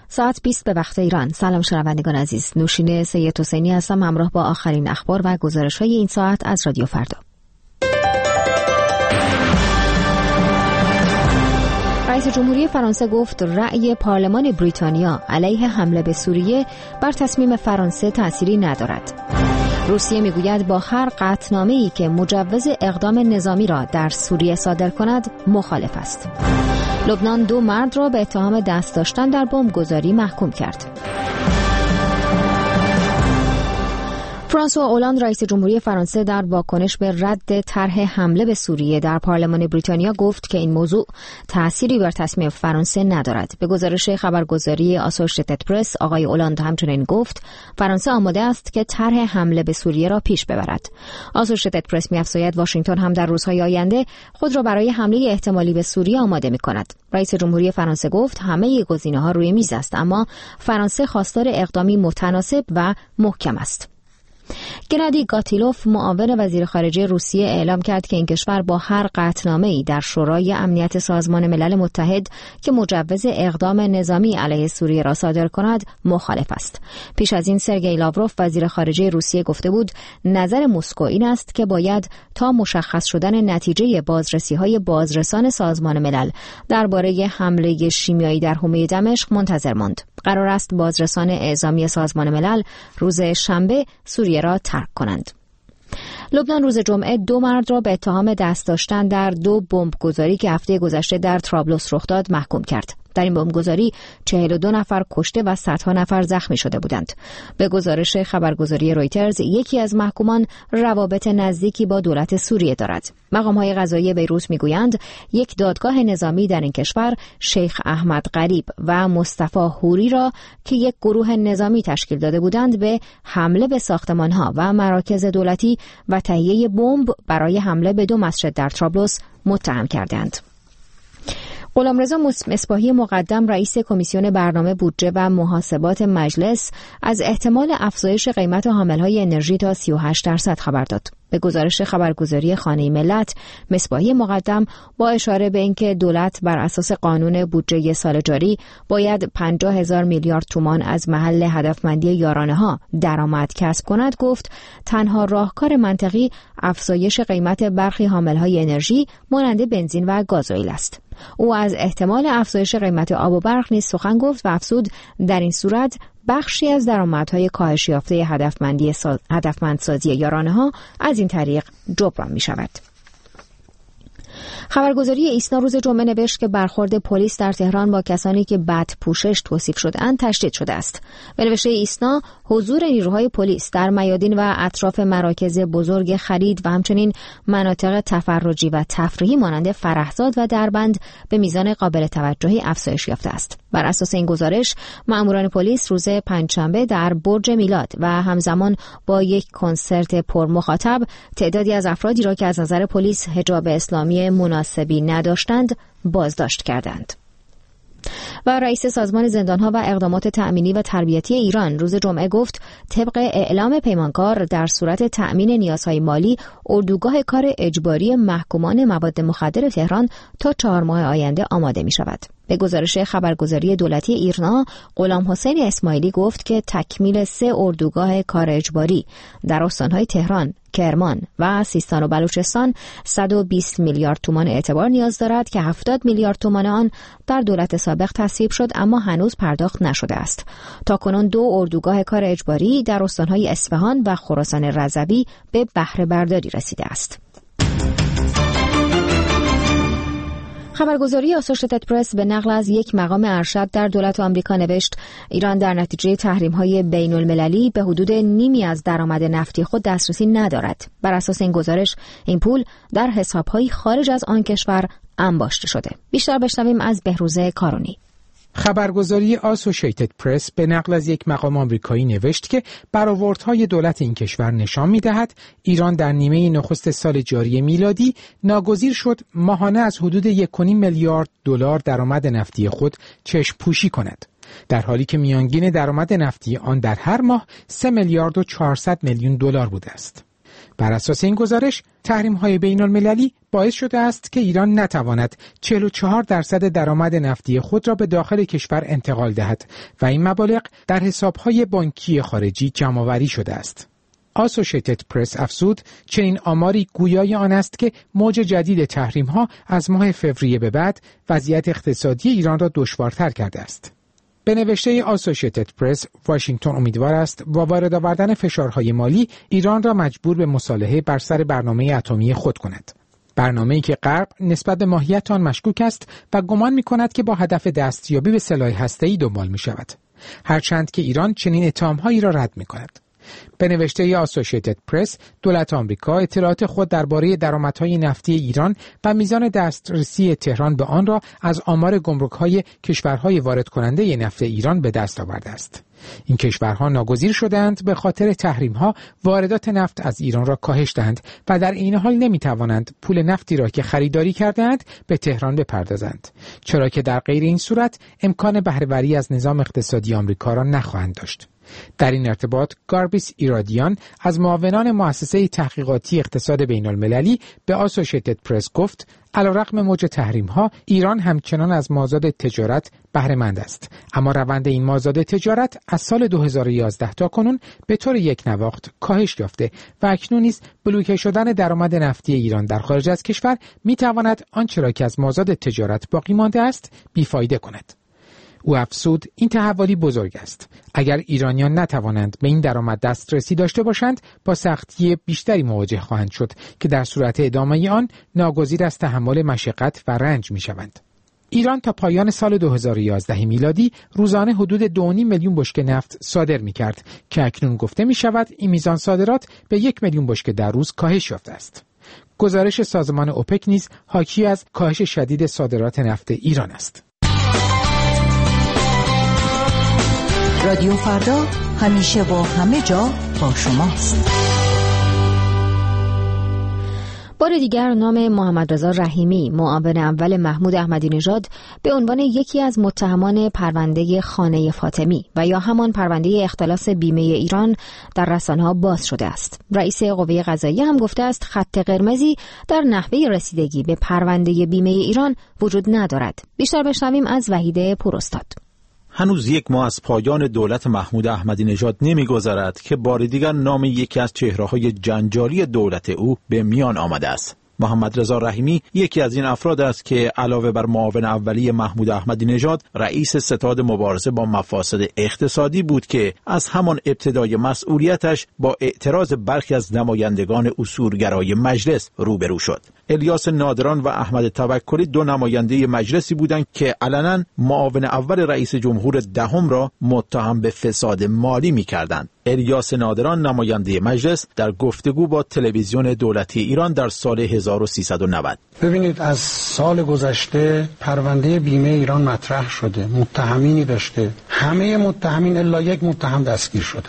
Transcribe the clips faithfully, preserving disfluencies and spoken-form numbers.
ساعت بیست به وقت ایران. سلام شنوندگان عزیز، نوشین سید حسینی هستم همراه با آخرین اخبار و گزارش‌های این ساعت از رادیو فردا. رئیس جمهوری فرانسه گفت رأی پارلمان بریتانیا علیه حمله به سوریه بر تصمیم فرانسه تأثیری ندارد. روسیه میگوید با هر قطعنامه‌ای که مجوز اقدام نظامی را در سوریه صادر کند مخالف است. لبنان دو مرد را به اتهام دست داشتن در بمبگذاری محکوم کرد. فرانسوا اولاند رئیس جمهوری فرانسه در واکنش به رد طرح حمله به سوریه در پارلمان بریتانیا گفت که این موضوع تأثیری بر تصمیم فرانسه ندارد. به گزارش خبرگزاری آسوشیتد پرس آقای اولاند همچنین گفت فرانسه آماده است که طرح حمله به سوریه را پیش ببرد. آسوشیتد پرس می‌افزاید واشنگتن هم در روزهای آینده خود را برای حمله احتمالی به سوریه آماده می‌کند. رئیس جمهوری فرانسه گفت همه گزینه‌ها روی میز است، اما فرانسه خواستار اقدامی متناسب و محکم است. گنادی گاتیلوف معاون وزیر خارجه روسیه اعلام کرد که این کشور با هر قطعنامه‌ای در شورای امنیت سازمان ملل متحد که مجوز اقدام نظامی علیه سوریه را صادر کند مخالف است. پیش از این سرگئی لاوروف وزیر خارجه روسیه گفته بود نظر مسکو این است که باید تا مشخص شدن نتیجه بازرسی‌های بازرسان سازمان ملل درباره حمله شیمیایی در حومه دمشق منتظر ماند. قرار است بازرسان اعزامی سازمان ملل روز شنبه سوریه را ترک کنند. لبنان روز جمعه دو مرد را به اتهام دست داشتن در دو بمبگذاری که هفته گذشته در طرابلس رخ داد محکوم کرد. در این بمبگذاری چهل و دو نفر کشته و صدها نفر زخمی شده بودند. به گزارش خبرگزاری رویترز یکی از محکومان روابط نزدیکی با دولت سوریه دارد. مقام‌های قضایی بیروت میگویند یک دادگاه نظامی در این کشور شیخ احمد غریب و مصطفی حوری را که یک گروه نظامی تشکیل داده بودند به حمله به ساختمان‌ها و مراکز دولتی و تهیه بمب برای حمله به دو مسجد در طرابلس متهم کردند. غلامرضا مصباحی مقدم رئیس کمیسیون برنامه بودجه و محاسبات مجلس از احتمال افزایش قیمت حاملهای انرژی تا سی و هشت درصد خبر داد. به گزارش خبرگزاری خانه ملت، مصباحی مقدم با اشاره به اینکه دولت بر اساس قانون بودجه سال جاری باید پنجاه هزار میلیارد تومان از محل هدفمندی یارانه‌ها درآمد کسب کند گفت تنها راهکار منطقی افزایش قیمت برخی حاملهای انرژی مانند بنزین و گازوئیل است. او از احتمال افزایش قیمت آب و برق نیز سخن گفت و افزود در این صورت بخشی از درآمدهای کاهش یافته هدفمندی ساز... هدفمندسازی یارانه‌ها از این طریق جبران می‌شود. خبرگزاری ایسنا روز جمعه نوشت که برخورد پلیس در تهران با کسانی که بد پوشش توصیف شده‌اند تشدید شده است. به نوشته ایسنا حضور نیروهای پلیس در میادین و اطراف مراکز بزرگ خرید و همچنین مناطق تفرجی و تفریحی مانند فرهزاد و دربند به میزان قابل توجهی افزایش یافته است. بر اساس این گزارش ماموران پلیس روز پنجشنبه در برج میلاد و همزمان با یک کنسرت پرمخاطب تعدادی از افرادی را که از نظر پلیس حجاب اسلامی مناسبی نداشتند بازداشت کردند. و رئیس سازمان زندانها و اقدامات تأمینی و تربیتی ایران روز جمعه گفت طبق اعلام پیمانکار در صورت تأمین نیازهای مالی اردوگاه کار اجباری محکومان مواد مخدر تهران تا چهار ماه آینده آماده می شود. به گزارش خبرگزاری دولتی ایرنا، غلام حسین اسماعیلی گفت که تکمیل سه اردوگاه کار اجباری در استانهای تهران، کرمان و سیستان و بلوچستان صد و بیست میلیارد تومان اعتبار نیاز دارد که هفتاد میلیارد تومان آن در دولت سابق تصویب شد اما هنوز پرداخت نشده است. تاکنون دو اردوگاه کار اجباری در استانهای اصفهان و خراسان رضوی به بهره برداری رسیده است. خبرگزاری آسوشیتد پرس به نقل از یک مقام ارشد در دولت آمریکا نوشت ایران در نتیجه تحریم‌های بین‌المللی به حدود نیمی از درآمد نفتی خود دسترسی ندارد. بر اساس این گزارش این پول در حساب‌های خارج از آن کشور انباشته شده. بیشتر بشنویم از بهروزه کارونی. خبرگزاری آسوشیتد پرس به نقل از یک مقام آمریکایی نوشت که برآوردهای دولت این کشور نشان می‌دهد ایران در نیمه نخست سال جاری میلادی ناگزیر شد ماهانه از حدود یک و نیم میلیارد دلار درآمد نفتی خود چشم پوشی کند، در حالی که میانگین درآمد نفتی آن در هر ماه سه میلیارد و چهارصد میلیون دلار بوده است. بر اساس این گزارش، تحریم‌های بین‌المللی باعث شده است که ایران نتواند چهل و چهار درصد درآمد نفتی خود را به داخل کشور انتقال دهد و این مبالغ در حساب‌های بانکی خارجی جمع‌آوری شده است. آسوشیتد پرس افزود چنین آماری گویای آن است که موج جدید تحریم‌ها از ماه فوریه به بعد وضعیت اقتصادی ایران را دشوارتر کرده است. به نوشته آسوشیتد پرس، واشنگتن امیدوار است با وارد آوردن فشارهای مالی ایران را مجبور به مصالحه بر سر برنامه اتمی خود کند. برنامه‌ای که غرب نسبت به ماهیت آن مشکوک است و گمان می‌کند که با هدف دستیابی به سلاح هسته‌ای دنبال می‌شود، هرچند که ایران چنین اتهام‌هایی را رد می‌کند. به نوشته آسوشیتد پرس، دولت آمریکا اطلاعات خود درباره درآمدهای نفتی ایران و میزان دسترسی تهران به آن را از آمار گمرک‌های کشورهای وارد کننده نفت ایران به دست آورده است. این کشورها ناگزیر شدند به خاطر تحریم‌ها واردات نفت از ایران را کاهش دهند و در این حال نمی‌توانند پول نفتی را که خریداری کرده‌اند به تهران بپردازند، چرا که در غیر این صورت امکان بهره‌وری از نظام اقتصادی آمریکا را نخواهند داشت. در این ارتباط گاربیس ایرادیان از معاونان مؤسسه تحقیقاتی اقتصاد بین المللی به آسوشیتد پرس گفت علیرغم موج تحریم‌ها ایران همچنان از مازاد تجارت بهره مند است، اما روند این مازاد تجارت از سال دو هزار و یازده تا کنون به طور یک نواخت کاهش یافته و اکنون نیز بلوکه شدن درآمد نفتی ایران در خارج از کشور می‌تواند آنچه را که از مازاد تجارت باقی مانده است بیفایده کند. او افزود این تحولی بزرگ است. اگر ایرانیان نتوانند به این درآمد دسترسی داشته باشند با سختی بیشتری مواجه خواهند شد که در صورت ادامه آن ناگزیر از تحمل مشقت و رنج می شوند. ایران تا پایان سال دو هزار و یازده میلادی روزانه حدود دو و نیم میلیون بشکه نفت صادر می کرد که اکنون گفته می شود این میزان صادرات به یک میلیون بشکه در روز کاهش یافته است. گزارش سازمان اوپک نیز حاکی از کاهش شدید صادرات نفت ایران است. رادیو فردا همیشه با همه جا با شماست. بار دیگر نام محمد رضا رحیمی، معاون اول محمود احمدی نژاد، به عنوان یکی از متهمان پرونده خانه فاطمی و یا همان پرونده اختلاس بیمه ایران در رسانه‌ها باز شده است. رئیس قوه قضاییه هم گفته است خط قرمزی در نحوه رسیدگی به پرونده بیمه ایران وجود ندارد. بیشتر بشنویم از وحید پوراستاد. هنوز یک ماه از پایان دولت محمود احمدی نژاد نمی‌گذرد که بار دیگر نام یکی از چهره‌های جنجالی دولت او به میان آمده است. محمد رضا رحیمی یکی از این افراد است که علاوه بر معاون اولی محمود احمدی نژاد، رئیس ستاد مبارزه با مفاسد اقتصادی بود که از همان ابتدای مسئولیتش با اعتراض برخی از نمایندگان اصولگرای مجلس روبرو شد. الیاس نادران و احمد توکلی دو نماینده مجلسی بودند که علنا معاون اول رئیس جمهور دهم را متهم به فساد مالی می‌کردند. الیاس نادران نماینده مجلس در گفتگو با تلویزیون دولتی ایران در سال هزار و سیصد و نود: ببینید از سال گذشته پرونده بیمه ایران مطرح شده، متهمینی داشته، همه متهمین الا یک متهم دستگیر شده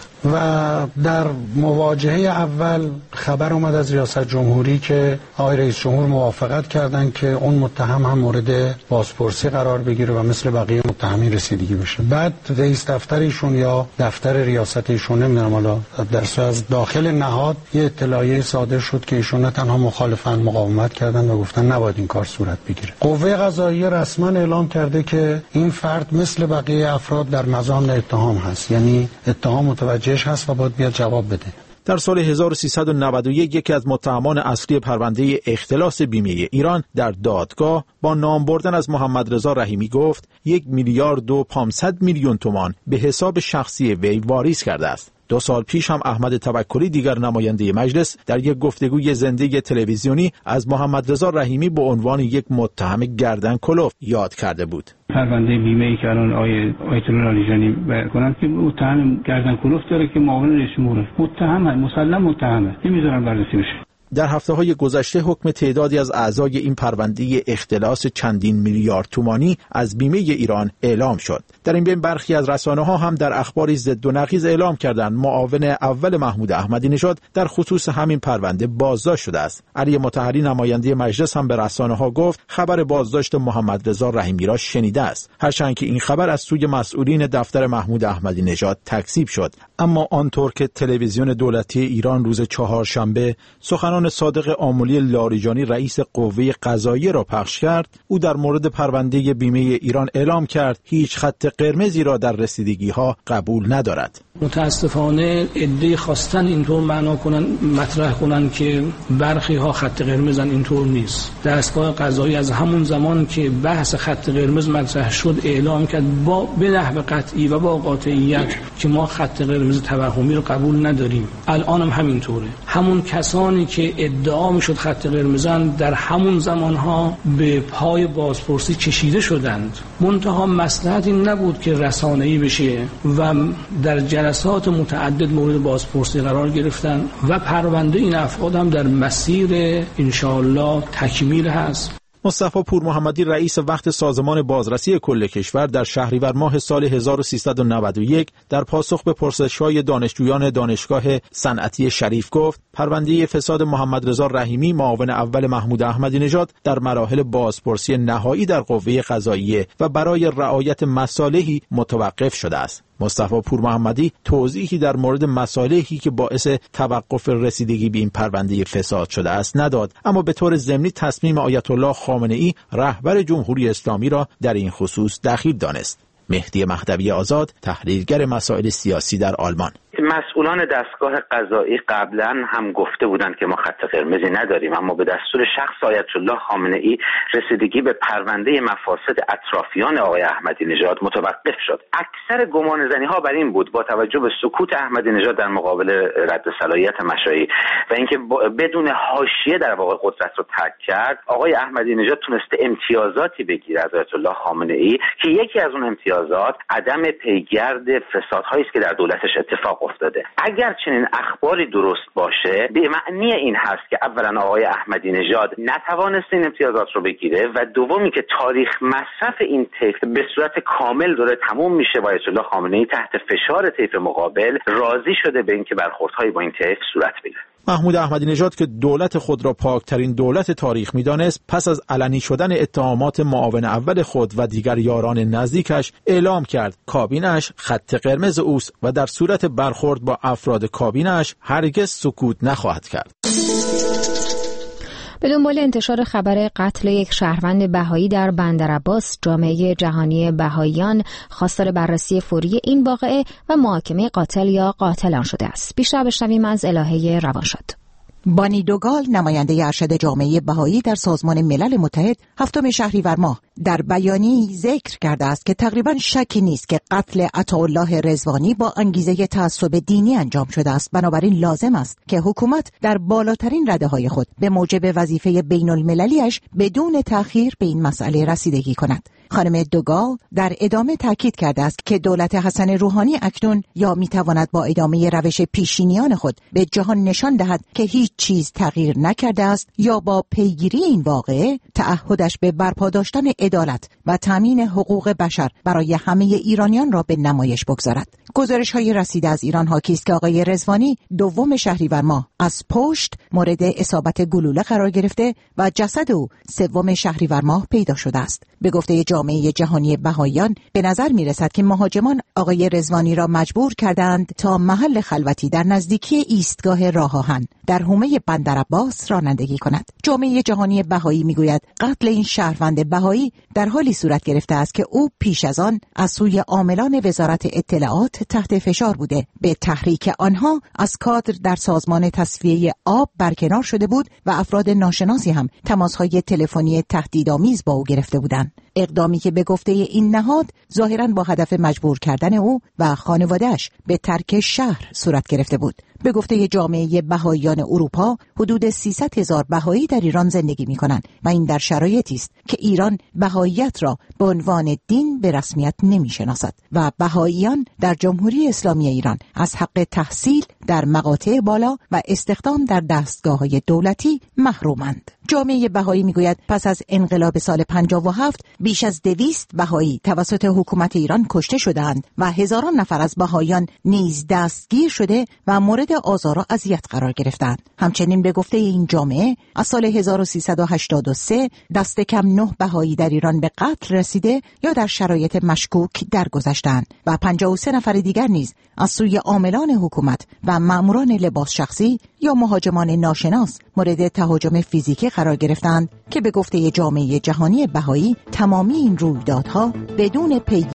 و در مواجهه اول خبر اومد از ریاست جمهوری که آقای رئیس جمهور موافقت کردن که اون متهم هم مورد بازپرسی قرار بگیره و مثل بقیه متهمین رسیدگی بشه. بعد رئیس دفتر ایشون یا دفتر ریاست ایشون، نمیدونم حالا در از داخل نهاد یه اطلاعیه صادر شد که ایشون نه تنها مخالفن، مقاومت کردن و گفتن نباید این کار صورت بگیره. قوه قضاییه رسما اعلام کرده که این فرد مثل بقیه افراد در مزان اتهام هست، یعنی اتهام متوجهش هست و باید بیاد جواب بده. در سال هزار و سیصد و نود و یک یکی از متهمان اصلی پرونده اختلاس بیمه ایران در دادگاه با نام بردن از محمد رضا رحیمی گفت یک میلیارد و پانصد میلیون تومان به حساب شخصی وی واریز کرده است. دو سال پیش هم احمد توکلی دیگر نماینده مجلس در یک گفتگوی زنده تلویزیونی از محمد رضا رحیمی به عنوان یک متهم گردن کلفت یاد کرده بود. پرونده بیمه ای که الان آیه آیت الله لاریجانی بیان کنند که متهم گردن کلفت داره که معاون رئیس جمهور متهم، مسلم متهمه، نمیذارن بررسی بشه. در هفته‌های گذشته حکم تعدادی از اعضای این پرونده اختلاس چندین میلیارد تومانی از بیمه ایران اعلام شد. در این بین برخی از رسانه‌ها هم در اخباری ضد و نقیض اعلام کردند معاون اول محمود احمدی نژاد در خصوص همین پرونده بازداشت شده است. علی مطهری نماینده مجلس هم به رسانه‌ها گفت خبر بازداشت محمد رضا رحیمی را شنیده است، هرچند که این خبر از سوی مسئولین دفتر محمود احمدی نژاد تکذیب شد. اما آنطور که تلویزیون دولتی ایران روز چهارشنبه سخنان صادق آملی لاریجانی رئیس قوه قضاییه را پخش کرد، او در مورد پرونده بیمه ایران اعلام کرد هیچ خط قرمزی را در رسیدگی‌ها قبول ندارد. متاسفانه عده‌ای خواستن اینطور معنا کنن مطرح کنن که برخی ها خط قرمزن، اینطور نیست. دستگاه قضایی از همون زمان که بحث خط قرمز مطرح شد اعلام کرد با به نحو قطعی و با قاطعیت که ما خط قرمز توهمی رو قبول نداریم. الان هم همینطوره. همون کسانی که ادعا میشد خط قرمزن در همون زمانها به پای بازپرسی کشیده شدند. منتها مصلحت این نبود که رسانه‌ای بشه و در جلسات متعدد مورد بازپرسی قرار گرفتن و پرونده این افراد هم در مسیر انشاءالله تکمیل هست. مصطفی پور محمدی رئیس وقت سازمان بازرسی کل کشور در شهریور ماه سال هزار و سیصد و نود و یک در پاسخ به پرسش‌های دانشجویان دانشگاه صنعتی شریف گفت پرونده فساد محمد رضا رحیمی معاون اول محمود احمدی نژاد در مراحل بازپرسی نهایی در قوه قضاییه و برای رعایت مصالحی متوقف شده است. مصطفی پور محمدی توضیحی در مورد مصالحی که باعث توقف رسیدگی به این پرونده فساد شده است نداد، اما به طور ضمنی تصمیم آیت الله خامنه‌ای رهبر جمهوری اسلامی را در این خصوص دخیل دانست. مهدی مهدوی آزاد، تحلیلگر مسائل سیاسی در آلمان: مسئولان دستگاه قضایی قبلا هم گفته بودند که ما خط قرمزی نداریم، اما به دستور شخص آیت الله خامنه‌ای رسیدگی به پرونده مفاسد اطرافیان آقای احمدی نژاد متوقف شد. اکثر گمانه‌زنی‌ها بر این بود با توجه به سکوت احمدی نژاد در مقابل رد صلاحیت مشائی و اینکه بدون حاشیه در واقع قدرت رو ترک کرد، آقای احمدی نژاد تونسته امتیازاتی بگیره از آیت الله خامنه‌ای که یکی از اون امتیازات عدم پیگرد فسادهایی است که در دولتش اتفاق افتاده. اگر چنین اخباری درست باشه به معنی این هست که اولا آقای احمدی نژاد نتوانست این امتیازات رو بگیره و دومی که تاریخ مصرف این طیف به صورت کامل داره تموم میشه و آیت الله خامنه‌ای تحت فشار طیف مقابل راضی شده به اینکه برخوردهایی با این طیف صورت بگیره. محمود احمدی نژاد که دولت خود را پاکترین دولت تاریخ می‌دانست، پس از علنی شدن اتهامات معاون اول خود و دیگر یاران نزدیکش اعلام کرد کابینه‌اش خط قرمز اوست و در صورت برخورد با افراد کابینه‌اش هرگز سکوت نخواهد کرد. به دنبال انتشار خبر قتل یک شهروند بهایی در بندرعباس، جامعه جهانی بهاییان خواستار بررسی فوری این واقعه و محاکمه قاتل یا قاتلان شده است. بیشتر بشنویم از الهه روانشاد. بانی دوگال، نماینده ارشد جامعه بهایی در سازمان ملل متحد، هفتم شهریور ماه در بیانیه‌ای ذکر کرده است که تقریباً شکی نیست که قتل عطاالله رضوانی با انگیزه تعصب دینی انجام شده است. بنابراین لازم است که حکومت در بالاترین رده‌های خود به موجب وظیفه بین‌المللی‌اش بدون تأخیر به این مسئله رسیدگی کند. خانم دوگال در ادامه تاکید کرده است که دولت حسن روحانی اکنون یا میتواند با ادامه روش پیشینیان خود به جهان نشان دهد که هیچ چیز تغییر نکرده است، یا با پیگیری این واقعه تعهدش به برپا داشتن عدالت و تامین حقوق بشر برای همه ایرانیان را به نمایش بگذارد. گزارش‌های رسیده از ایران حاکی است که آقای رضوانی دوم شهریور ماه از پشت مورد اصابت گلوله قرار گرفته و جسد او سوم شهریور ماه پیدا شده است. به گفته جامعه جهانی بهاییان به نظر می‌رسد که مهاجمان آقای رضوانی را مجبور کردند تا محل خلوتی در نزدیکی ایستگاه راه آهن در حومه بندرعباس رانندگی کند. جامعه جهانی بهایی میگوید قتل این شهروند بهایی در حالی صورت گرفته است که او پیش از آن از سوی عاملان وزارت اطلاعات تحت فشار بوده. به تحریک آنها از کادر در سازمان تصفیه آب برکنار شده بود و افراد ناشناسی هم تماس‌های تلفنی تهدیدآمیز با او گرفته بودند. اقدامی که به گفته این نهاد ظاهراً با هدف مجبور کردن او و خانواده‌اش به ترک شهر صورت گرفته بود. به گفته جامعه بهائیان اروپا، حدود سیصد هزار بهایی در ایران زندگی می‌کنند و این در شرایطی است که ایران بهائیت را به عنوان دین به رسمیت نمی‌شناسد و بهائیان در جمهوری اسلامی ایران از حق تحصیل در مقاطع بالا و استخدام در دستگاه‌های دولتی محرومند. جامعه بهایی میگوید پس از انقلاب سال پنجاه و هفت بیش از دویست بهایی توسط حکومت ایران کشته شدند و هزاران نفر از بهاییان نیز دستگیر شده و مورد آزار و اذیت قرار گرفتند. همچنین به گفته این جامعه از سال هزار و سیصد و هشتاد و سه دست کم نه بهایی در ایران به قتل رسیده یا در شرایط مشکوک درگذشتند و پنجاه و سه نفر دیگر نیز از سوی عاملان حکومت و ماموران لباس شخصی یا مهاجمان ناشناس مورد تهاجم فیزیکی قرار گرفتند که به گفته جامعه جهانی بهایی تمامی این رویدادها بدون پیگیری